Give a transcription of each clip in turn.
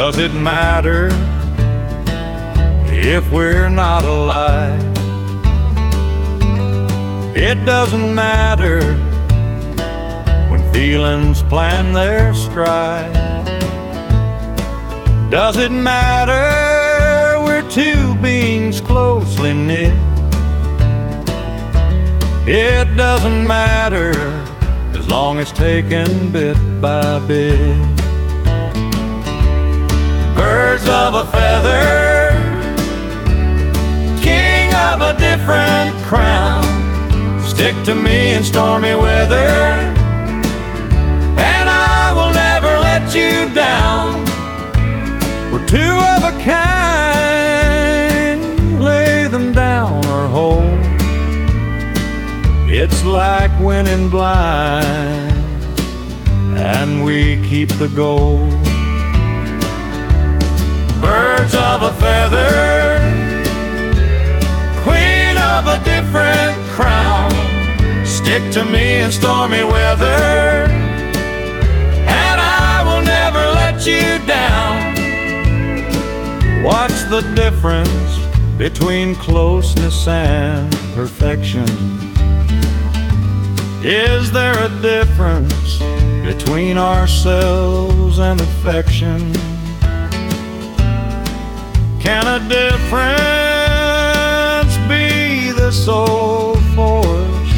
Does it matter if we're not alike? It doesn't matter when feelings plan their stride. Does it matter we're two beings closely knit? It doesn't matter as long as taken bit by bit. Birds of a feather, king of a different crown. Stick to me in stormy weather, and I will never let you down. We're two of a kind, lay them down or hold. It's like winning blind, and we keep the gold. Birds of a feather, queen of a different crown. Stick to me in stormy weather, and I will never let you down. What's the difference between closeness and perfection? Is there a difference between ourselves and affection? Can a difference be the sole force?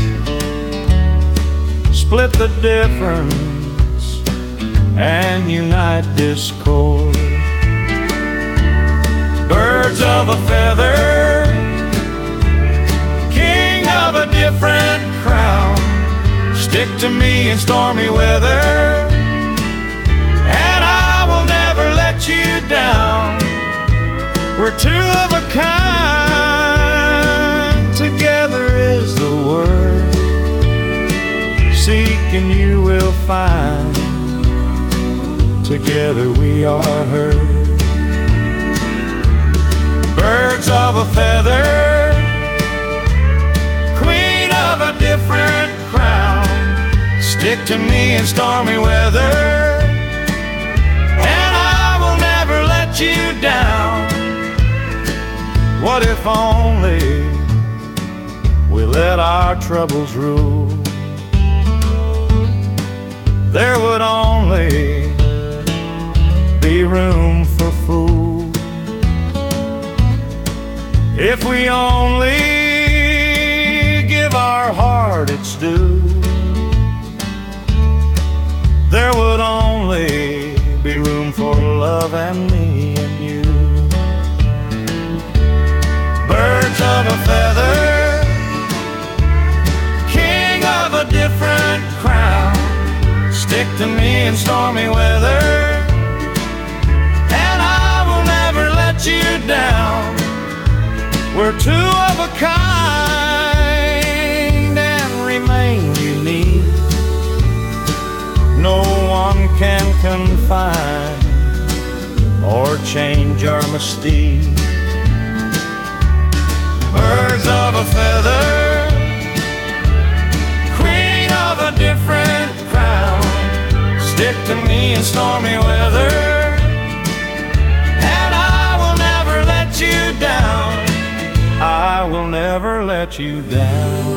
Split the difference and unite discord. Birds of a feather, king of a different crown. Stick to me in stormy weather, and I will never let you down. We're two of a kind, together is the word. Seek and you will find, together we are heard. Birds of a feather, queen of a different crown. Stick to me in stormy weather, and I will never let you down. What if only we let our troubles rule? There would only be room for fools. If we only give our heart its due, there would only be room for love and me and you. Birds of a feather, king of a different crown. Stick to me in stormy weather, and I will never let you down. We're two of a kind and remain unique. No one can confine or change our mystique. Birds of a feather, queen of a different crown. Stick to me in stormy weather, and I will never let you down. I will never let you down.